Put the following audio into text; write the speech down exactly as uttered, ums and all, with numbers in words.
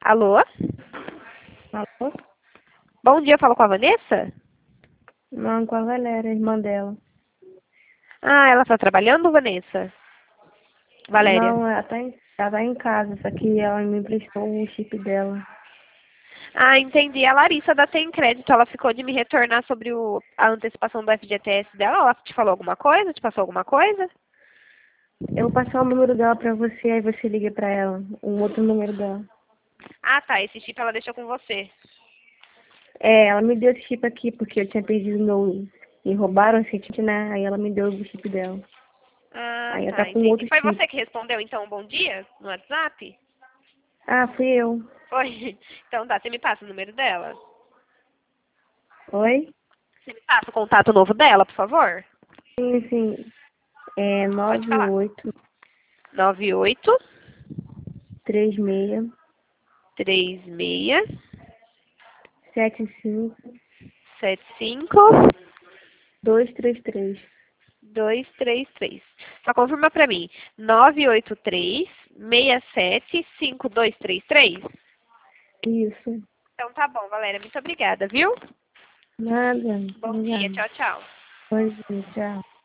Alô? Alô? Bom dia, eu falo com a Vanessa? Não, com a Valéria, irmã dela. Ah, ela tá trabalhando, Vanessa? Valéria. Não, ela tá, em, ela tá em casa, só que ela me emprestou o chip dela. Ah, entendi. A Larissa da Tem Crédito, ela ficou de me retornar sobre o, a antecipação do F G T S dela. Ela te falou alguma coisa? Te passou alguma coisa? Eu vou passar o número dela pra você, aí você liga pra ela. Um outro número dela. Ah, tá. Esse chip ela deixou com você. É, ela me deu esse chip aqui, porque eu tinha perdido meu... Me roubaram esse chip, né? Aí ela me deu o chip dela. Ah, Aí ela tá tá. com Entendi. outro Foi chip. você que respondeu, então, um bom dia no WhatsApp? Ah, fui eu. Foi. Então tá. Você me passa o número dela? Oi? Você me passa o contato novo dela, por favor? Sim, sim. É Pode nove falar. oito nove oito três seis três seis sete cinco sete cinco dois três três. dois três três. Só confirma pra mim. nove oito três seis sete cinco dois três três. Isso. Então tá bom, Valéria. Muito obrigada, viu? Nada. Bom dia. Obrigada. Tchau, tchau. Bom dia, tchau.